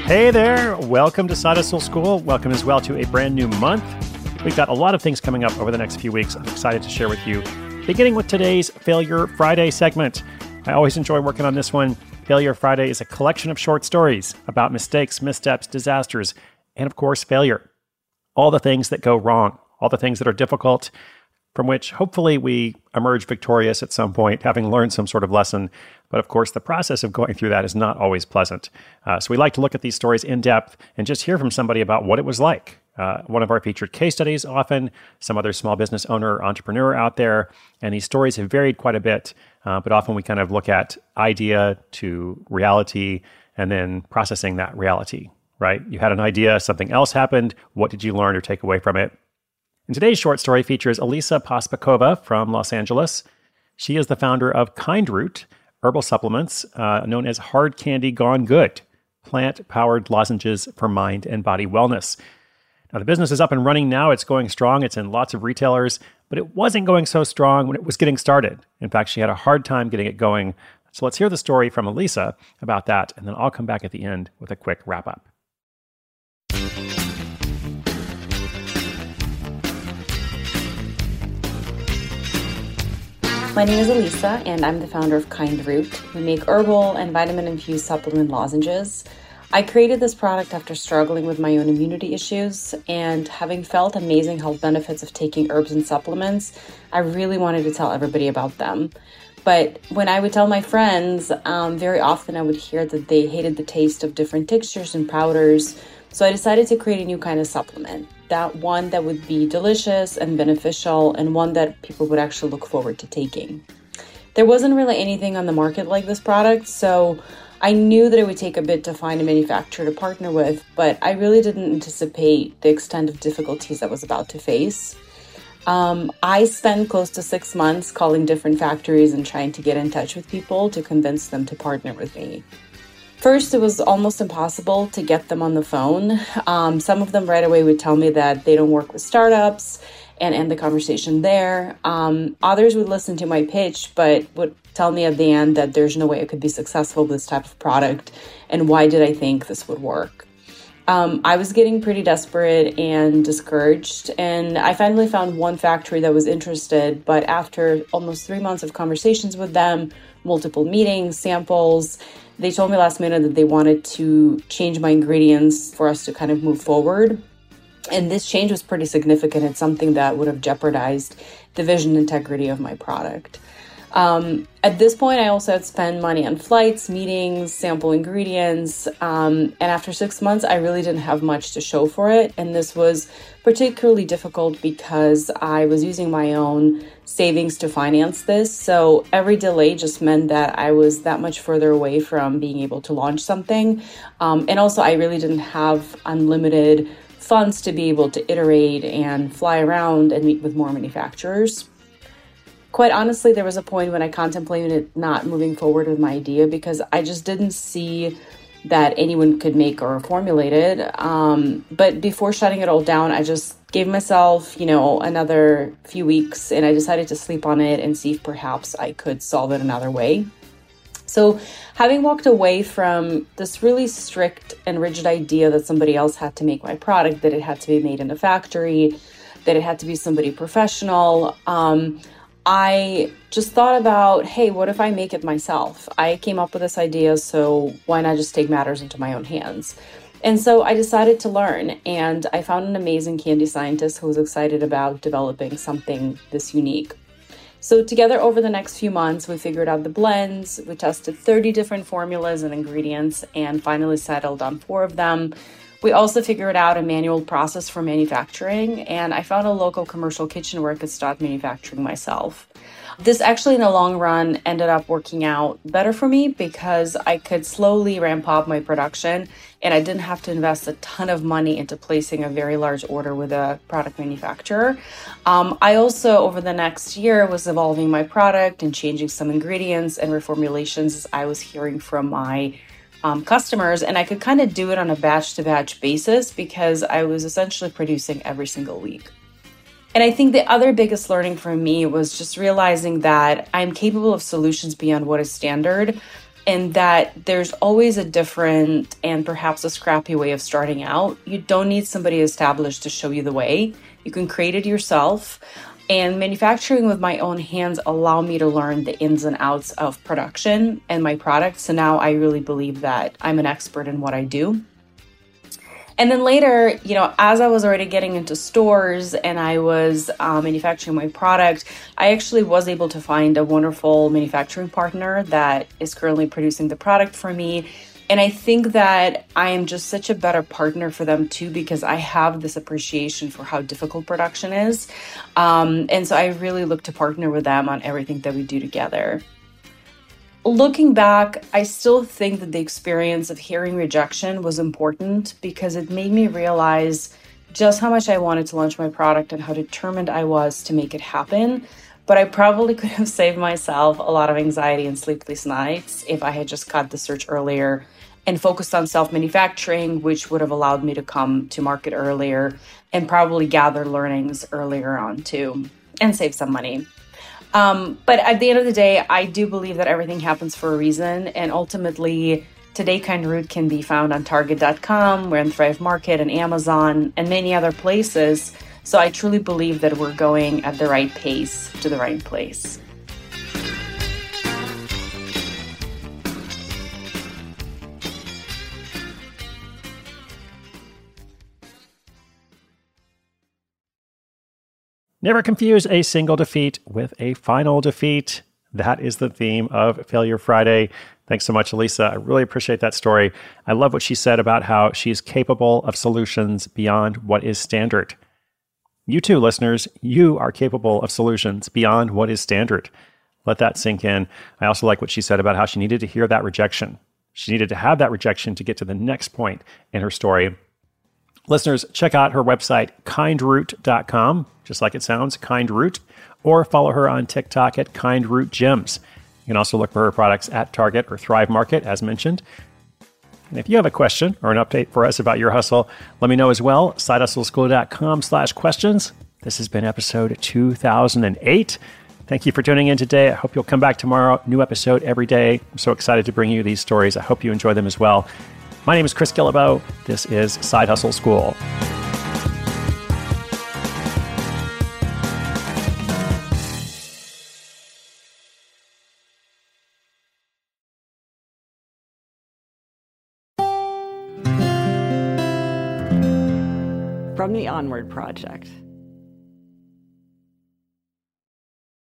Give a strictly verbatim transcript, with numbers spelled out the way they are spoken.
Hey there, welcome to Side Hustle School. Welcome as well to a brand new month. We've got a lot of things coming up over the next few weeks I'm excited to share with you, beginning with today's Failure Friday segment. I always enjoy working on this one. Failure Friday is a collection of short stories about mistakes, missteps, disasters, and of course, failure. All the things that go wrong, all the things that are difficult, from which hopefully we emerge victorious at some point, having learned some sort of lesson. But of course, the process of going through that is not always pleasant. Uh, so we like to look at these stories in depth and just hear from somebody about what it was like. Uh, one of our featured case studies often, some other small business owner or entrepreneur out there. And these stories have varied quite a bit, uh, but often we kind of look at idea to reality and then processing that reality, right? You had an idea, something else happened. What did you learn or take away from it? And today's short story features Elisa Pospakova from Los Angeles. She is the founder of KindRoot, herbal supplements uh, known as Hard Candy Gone Good, plant-powered lozenges for mind and body wellness. Now, the business is up and running now. It's going strong. It's in lots of retailers, but it wasn't going so strong when it was getting started. In fact, she had a hard time getting it going. So let's hear the story from Elisa about that, and then I'll come back at the end with a quick wrap-up. My name is Elisa, and I'm the founder of KindRoot. We make herbal and vitamin-infused supplement lozenges. I created this product after struggling with my own immunity issues, and having felt amazing health benefits of taking herbs and supplements, I really wanted to tell everybody about them. But when I would tell my friends, um, very often I would hear that they hated the taste of different textures and powders, so I decided to create a new kind of supplement. That one that would be delicious and beneficial, and one that people would actually look forward to taking. There wasn't really anything on the market like this product, so I knew that it would take a bit to find a manufacturer to partner with, but I really didn't anticipate the extent of difficulties I was about to face. Um, I spent close to six months calling different factories and trying to get in touch with people to convince them to partner with me. First, it was almost impossible to get them on the phone. Um, some of them right away would tell me that they don't work with startups and end the conversation there. Um, others would listen to my pitch, but would tell me at the end that there's no way I could be successful with this type of product, and why did I think this would work? Um, I was getting pretty desperate and discouraged, and I finally found one factory that was interested, but after almost three months of conversations with them, multiple meetings, samples, they told me last minute that they wanted to change my ingredients for us to kind of move forward. And this change was pretty significant. It's something that would have jeopardized the vision integrity of my product. Um, at this point, I also had spent money on flights, meetings, sample ingredients. Um, and after six months, I really didn't have much to show for it. And this was particularly difficult because I was using my own savings to finance this. So every delay just meant that I was that much further away from being able to launch something. Um, and also, I really didn't have unlimited funds to be able to iterate and fly around and meet with more manufacturers. Quite honestly, there was a point when I contemplated not moving forward with my idea because I just didn't see that anyone could make or formulate it. Um, but before shutting it all down, I just gave myself, you know, another few weeks, and I decided to sleep on it and see if perhaps I could solve it another way. So having walked away from this really strict and rigid idea that somebody else had to make my product, that it had to be made in a factory, that it had to be somebody professional, um, I just thought about, hey, what if I make it myself? I came up with this idea, so why not just take matters into my own hands? And so I decided to learn, and I found an amazing candy scientist who was excited about developing something this unique. So together over the next few months, we figured out the blends, we tested thirty different formulas and ingredients, and finally settled on four of them. We also figured out a manual process for manufacturing, and I found a local commercial kitchen where I could start manufacturing myself. This actually, in the long run, ended up working out better for me because I could slowly ramp up my production, and I didn't have to invest a ton of money into placing a very large order with a product manufacturer. Um, I also, over the next year, was evolving my product and changing some ingredients and reformulations as I was hearing from my Um, customers, and I could kind of do it on a batch-to-batch basis because I was essentially producing every single week. And I think the other biggest learning for me was just realizing that I'm capable of solutions beyond what is standard. and that there's always a different and perhaps a scrappy way of starting out. You don't need somebody established to show you the way. You can create it yourself. And manufacturing with my own hands allow me to learn the ins and outs of production and my products. So now I really believe that I'm an expert in what I do. And then later, you know, as I was already getting into stores and I was uh, manufacturing my product, I actually was able to find a wonderful manufacturing partner that is currently producing the product for me. And I think that I am just such a better partner for them too, because I have this appreciation for how difficult production is. Um, and so I really look to partner with them on everything that we do together. Looking back, I still think that the experience of hearing rejection was important because it made me realize just how much I wanted to launch my product and how determined I was to make it happen. But I probably could have saved myself a lot of anxiety and sleepless nights if I had just cut the search earlier and focused on self-manufacturing, which would have allowed me to come to market earlier and probably gather learnings earlier on too, and save some money. Um, but at the end of the day, I do believe that everything happens for a reason. And ultimately, Today Kind Root can be found on Target dot com, we're in Thrive Market and Amazon and many other places. So I truly believe that we're going at the right pace to the right place. Never confuse a single defeat with a final defeat. That is the theme of Failure Friday. Thanks so much, Elisa. I really appreciate that story. I love what she said about how she's capable of solutions beyond what is standard. You too, listeners, you are capable of solutions beyond what is standard. Let that sink in. I also like what she said about how she needed to hear that rejection. She needed to have that rejection to get to the next point in her story. Listeners, check out her website, kind root dot com, just like it sounds, KindRoot, or follow her on TikTok at KindRoot Gems. You can also look for her products at Target or Thrive Market, as mentioned. And if you have a question or an update for us about your hustle, let me know as well. side hustle school dot com slash questions. This has been episode two thousand eight. Thank you for tuning in today. I hope you'll come back tomorrow. New episode every day. I'm so excited to bring you these stories. I hope you enjoy them as well. My name is Chris Guillebeau. This is Side Hustle School. From the Onward Project.